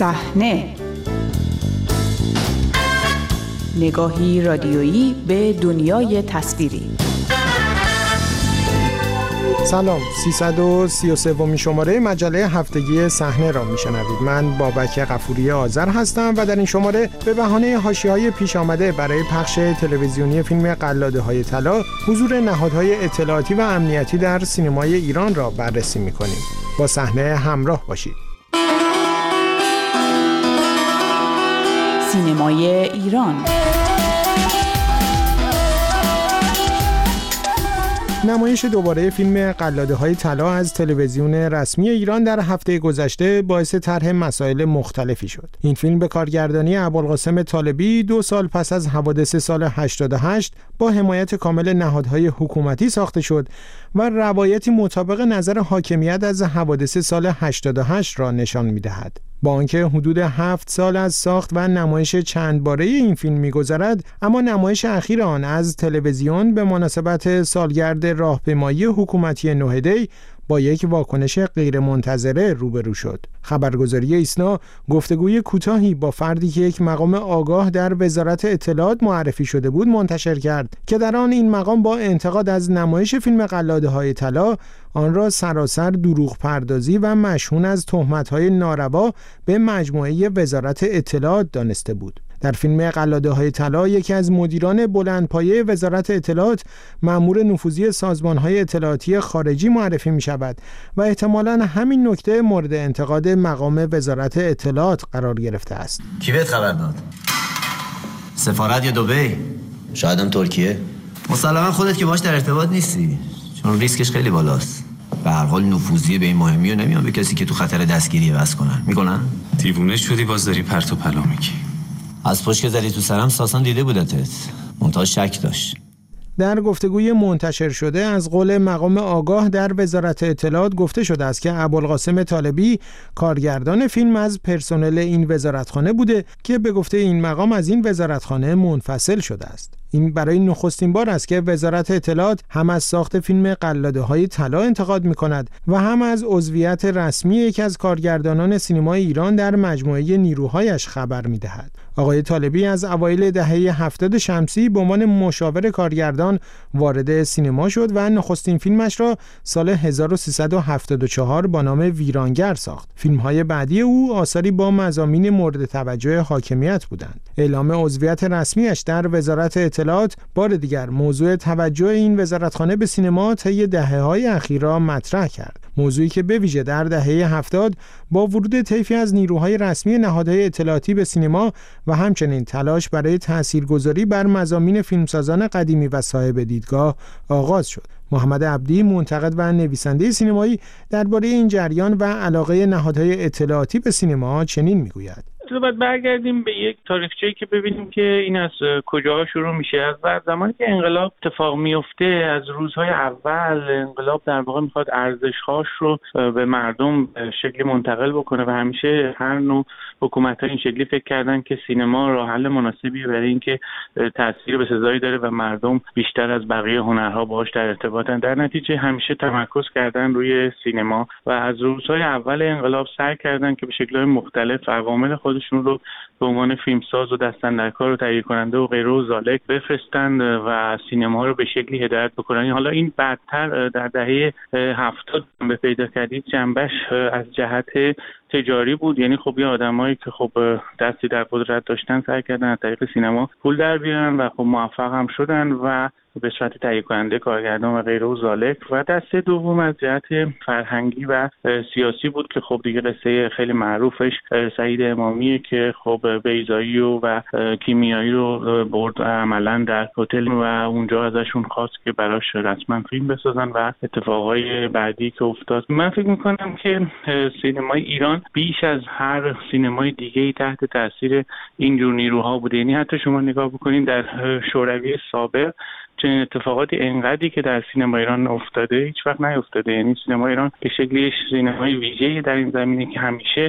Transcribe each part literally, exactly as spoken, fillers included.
صحنه، نگاهی رادیویی به دنیای تصویری. سلام، سیصد و سی و سومین شماره مجله هفتگی صحنه را میشنوید. من بابک غفوری آذر هستم و در این شماره به بهانه حاشیه‌های پیش آمده برای پخش تلویزیونی فیلم قلاده‌های طلا، حضور نهادهای اطلاعاتی و امنیتی در سینمای ایران را بررسی می‌کنیم. با صحنه همراه باشید. سینمای ایران. نمایش دوباره فیلم قلاده‌های طلا از تلویزیون رسمی ایران در هفته گذشته باعث طرح مسائل مختلفی شد. این فیلم به کارگردانی ابوالقاسم طالبی دو سال پس از حوادث سال هشتاد و هشت با حمایت کامل نهادهای حکومتی ساخته شد و روایتی مطابق نظر حاکمیت از حوادث سال هشتاد و هشت را نشان می‌دهد. با آنکه حدود هفت سال از ساخت و نمایش چند باره این فیلم می‌گذرد، اما نمایش اخیر آن از تلویزیون به مناسبت سالگرد راهپیمایی حکومتی نه دی با یک واکنش غیرمنتظره روبرو شد. خبرگزاری ایسنا گفتگوی کوتاهی با فردی که یک مقام آگاه در وزارت اطلاعات معرفی شده بود منتشر کرد که در آن این مقام با انتقاد از نمایش فیلم قلاده‌های طلا آن را سراسر دروغ پردازی و مشهون از تهمت‌های ناروا به مجموعه وزارت اطلاعات دانسته بود. در فیلم قلاده‌های طلا یکی از مدیران بلندپایه وزارت اطلاعات مأمور نفوذی سازمان‌های اطلاعاتی خارجی معرفی می‌شود و احتمالاً همین نکته مورد انتقاد مقام وزارت اطلاعات قرار گرفته است. کی بهت خبر داد؟ سفارت یا دبی؟ شاید هم ترکیه. مسلماً خودت که باش در ارتباط نیستی، چون ریسکش خیلی بالاست. به هر حال نفوذی به این مهمی و نمیان به کسی که تو خطر دستگیری واسه کنن. میکنن؟ دیوونه شدی باز داری پرت و پلا میگی. از پشت که زدی تو سرم ساسان دیده بودتت، منتها شک داشت. در گفتگوی منتشر شده از قول مقام آگاه در وزارت اطلاعات گفته شده است که ابوالقاسم طالبی کارگردان فیلم از پرسنل این وزارتخانه بوده که به گفته این مقام از این وزارتخانه منفصل شده است. این برای نخستین بار است که وزارت اطلاعات هم از ساخت فیلم قلاده‌های طلا انتقاد می‌کند و هم از عضویت رسمی یکی از کارگردانان سینمای ایران در مجموعه نیروهایش خبر می‌دهد. آقای طالبی از اوایل دهه هفتاد شمسی به عنوان مشاور کارگردان وارد سینما شد و نخستین فیلمش را سال هزار و سیصد و هفتاد و چهار با نام ویرانگر ساخت. فیلم‌های بعدی او آثاری با مضامین مورد توجه حاکمیت بودند. اعلام عضویت رسمیش در وزارت اطلاعات بار دیگر موضوع توجه این وزارتخانه به سینما طی دهه‌های اخیر را مطرح کرد. موضوعی که به ویژه در دهه هفتاد با ورود طیفی از نیروهای رسمی نهادهای اطلاعاتی به سینما و همچنین تلاش برای تاثیرگذاری بر مضامین فیلمسازان قدیمی و صاحب دیدگاه آغاز شد. محمد عبدی، منتقد و نویسنده سینمایی، درباره این جریان و علاقه نهادهای اطلاعاتی به سینما چنین میگوید: باید برگردیم به یک تاریخچه‌ای که ببینیم که این از کجا شروع میشه. از زمانی که انقلاب اتفاق میفته، از روزهای اول انقلاب در واقع میخواد ارزش‌هاش رو به مردم شکلی منتقل بکنه و همیشه هر نوع حکومت‌ها این شکلی فکر کردن که سینما راه حل مناسبیه برای اینکه تاثیر بسزایی داره و مردم بیشتر از بقیه هنرها باهاش در ارتباطن. در نتیجه همیشه تمرکز کردن روی سینما و از روزهای اول انقلاب سعی کردن که به شکل‌های مختلف عوامل خود شون رو به عنوان فیلمساز و دستاندرکار و تهیه کننده و غیره و ذالک بفرستند و سینما رو به شکلی هدایت بکنن. حالا این بعدتر در دهه هفتاد به پیدا کردید جنبش از جهت تجاری بود، یعنی خب یه آدمایی که خب دستی در قدرت داشتن سعی کردن از طریق سینما پول در بیارن و خب موفق هم شدن و به صورت تهیه کننده، کارگردان و غیره و ذالک. و دسته دوم از جهت فرهنگی و سیاسی بود که خب دیگه قصه خیلی معروفش سعید امامیه که خب بیضایی و, و کیمیایی رو برد عملا در هتل و اونجا ازشون خواست که براش رسما فیلم بسازن و اتفاقای بعدی که افتاد. من فکر میکنم که سینمای ایران بیش از هر سینمای دیگه‌ای تحت تاثیر اینجور نیروها بوده. یعنی حتی شما نگاه بکنید در شوروی سابق چنین اتفاقاتی انقدری که در سینما ایران افتاده هیچ وقت نیفتاده. یعنی سینما ایران به شکلی سینمای ویژه‌ای در این زمینه که همیشه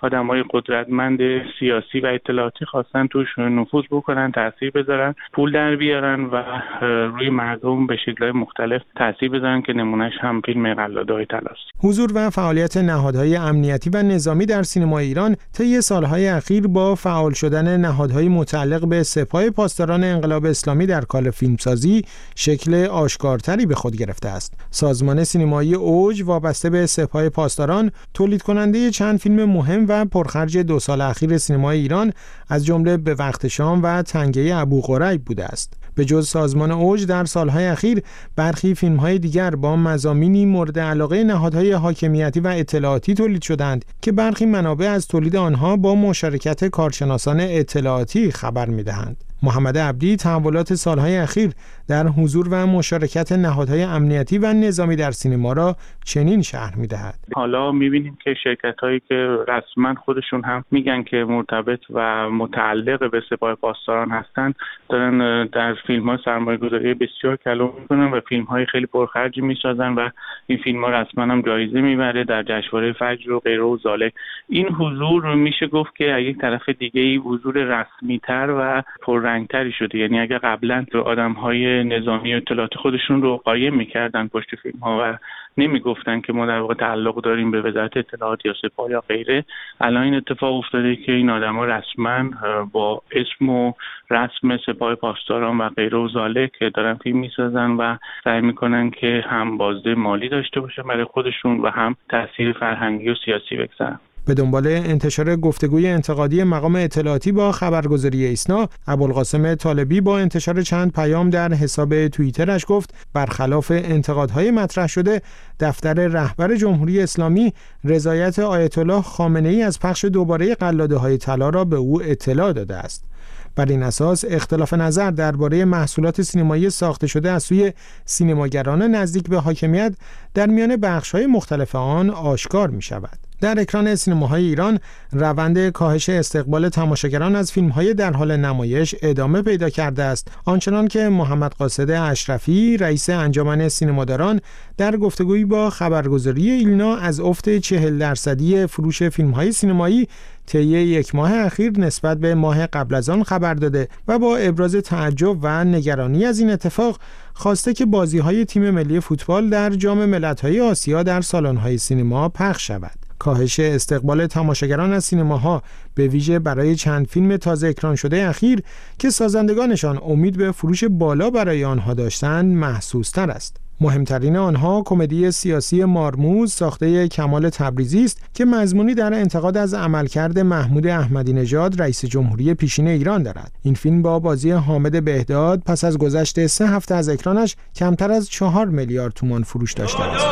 آدمای قدرتمند سیاسی و اطلاعاتی خواستن توش نفوذ بکنن، تاثیر بذارن، پول در بیارن و روی مردم به شکل‌های مختلف تاثیر بذارن که نمونهش هم فیلم قلاده‌های طلاست. حضور و فعالیت نهادهای امنیتی و نظامی در سینمای ایران طی سالهای اخیر با فعال شدن نهادهای متعلق به سپاه پاسداران انقلاب اسلامی در کار فیلمسازی شکل آشکارتری به خود گرفته است. سازمان سینمایی اوج وابسته به سپاه پاسداران تولید کننده چند فیلم مهم و پرخرج دو سال اخیر سینمای ایران از جمله به وقت شام و تنگه ابوقریب بوده است. به جز سازمان اوج در سالهای اخیر برخی فیلم‌های دیگر با مضامینی مورد علاقه نهادهای حاکمیتی و اطلاعاتی تولید شدند که برخی منابع از تولید آنها با مشارکت کارشناسان اطلاعاتی خبر می‌دهند. محمد عبدی تحولات سالهای اخیر در حضور و مشارکت نهادهای امنیتی و نظامی در سینما را چنین شرح می‌دهد. حالا می‌بینیم که شرکت‌هایی که رسما خودشون هم میگن که مرتبط و متعلق به سپاه پاسداران هستند دارن در فیلم‌ها سرمایه‌گذاری بسیار کلان می‌کنن و فیلم‌های خیلی پرخرجی می‌سازن و این فیلم‌ها رسما هم جایزه می‌بره در جشنواره فجر و غیره و ذالک. این حضور میشه گفت که از یک طرف دیگه‌ای حضور رسمی‌تر و پررنگ‌تری شده. یعنی اگر قبلا آدم‌های نظامی و اطلاعاتی خودشون رو قایم می‌کردن پشت فیلم‌ها و نمیگفتن که ما در واقع تعلق داریم به وزارت اطلاعات یا سپاه یا غیره، الان این اتفاق افتاده که این آدما رسما با اسم و رسم سپاه پاسداران و غیره و ذالک دارن فیلم میسازن و سعی میکنن که هم بازده مالی داشته باشن برای خودشون و هم تاثیر فرهنگی و سیاسی بگذارن. به دنبال انتشار گفتگوی انتقادی مقام اطلاعاتی با خبرگزاری ایسنا، ابوالقاسم طالبی با انتشار چند پیام در حساب توییترش گفت برخلاف انتقادهای مطرح شده، دفتر رهبر جمهوری اسلامی رضایت آیت الله خامنه‌ای از پخش دوباره قلاده‌های طلا را به او اطلاع داده است. بر این اساس اختلاف نظر درباره محصولات سینمایی ساخته شده از سوی سینماگران نزدیک به حاکمیت در میان بخش‌های مختلف آن آشکار می‌شود. در اکران سینماهای ایران روند کاهش استقبال تماشاگران از فیلم‌های در حال نمایش ادامه پیدا کرده است، آنچنان که محمد قاصد اشرفی رئیس انجمن سینماداران در گفتگویی با خبرگزاری ایلنا از افت چهل درصدی فروش فیلم‌های سینمایی طی یک ماه اخیر نسبت به ماه قبل از آن خبر داده و با ابراز تعجب و نگرانی از این اتفاق خواسته که بازی‌های تیم ملی فوتبال در جام ملت‌های آسیا در سالن‌های سینما پخش شود. کاهش استقبال تماشاگران از سینماها به ویژه برای چند فیلم تازه اکران شده اخیر که سازندگانشان امید به فروش بالا برای آنها داشتند محسوس‌تر است. مهمترین آنها کمدی سیاسی مارموز ساخته کمال تبریزی است که مضمونی در انتقاد از عملکرد محمود احمدی نژاد رئیس جمهوری پیشین ایران دارد. این فیلم با بازی حامد بهداد پس از گذشت سه هفته از اکرانش کمتر از چهار میلیارد تومان فروش داشته است.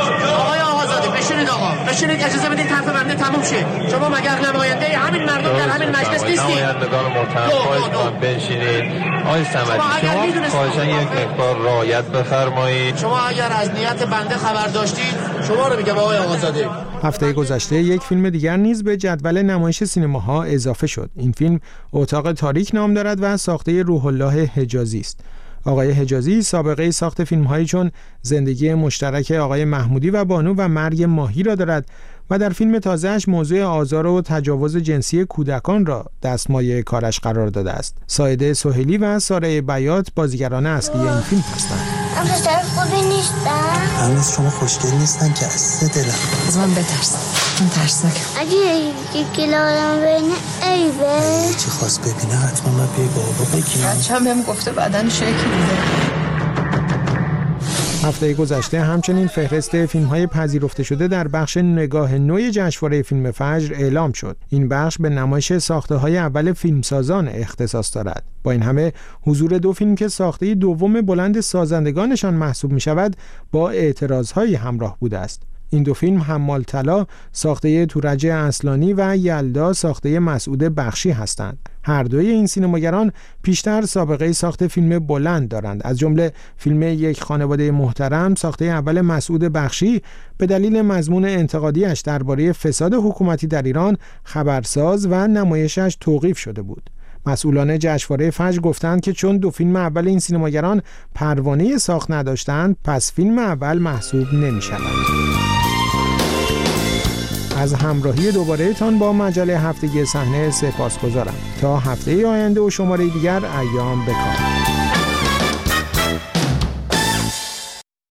بشینید آقا، بشینید اجازه بدید حرف بنده تموم شه. شما مگر نماینده همین مردم در همین مجلس نیستید؟ نمایندگان محترم خواهش بنشینید. آقای صمدی شما خواهشاً یک مقدار رعایت بفرمایید. شما اگر از نیت بنده خبر داشتید شما رو میگم آقای آقازاده. هفته گذشته یک فیلم دیگر نیز به جدول نمایش سینماها اضافه شد. این فیلم اتاق تاریک نام دارد و ساخته روح الله حجازی است. آقای حجازی سابقه ساخت فیلم‌هایی چون زندگی مشترک آقای محمودی و بانو و مرگ ماهی را دارد و در فیلم تازه‌اش موضوع آزار و تجاوز جنسی کودکان را دستمایه کارش قرار داده است. سایده سهیلی و ساره بیات بازیگران اصلی این فیلم هستند. من پسر خوبی نیستم. هنوز شما خوشگل نیستن که از دلم. از من بترس. من ترسناکم. اگه یکی کلا آدم بینه عیبه. چی خواست ببینه حتما من بی بابا بگیم. بچه‌م بهم گفته بدن شکل میده. هفته گذشته همچنین فهرست فیلم‌های پذیرفته شده در بخش نگاه نو جشنواره فیلم فجر اعلام شد. این بخش به نمایش ساخته‌های اول فیلمسازان اختصاص دارد. با این همه حضور دو فیلم که ساخته دوم بلند سازندگانشان محسوب می‌شود با اعتراض‌های همراه بوده است. این دو فیلم حمال طلا ساخته تورج اصلانی و یلدا ساخته مسعود بخشی هستند. هر دوی این سینماگران پیشتر سابقه ساخت فیلم بلند دارند. از جمله فیلم یک خانواده محترم ساخته اول مسعود بخشی به دلیل مضمون انتقادیش درباره فساد حکومتی در ایران خبرساز و نمایشش توقیف شده بود. مسئولان جشنواره فجر گفتند که چون دو فیلم اول این سینماگران پروانه ساخت نداشتند پس فیلم اول محسوب نمی شود. از همراهی دوباره تان با مجله هفتگی صحنه سپاسگزارم. تا هفته آینده و شماره دیگر، ایام بکام.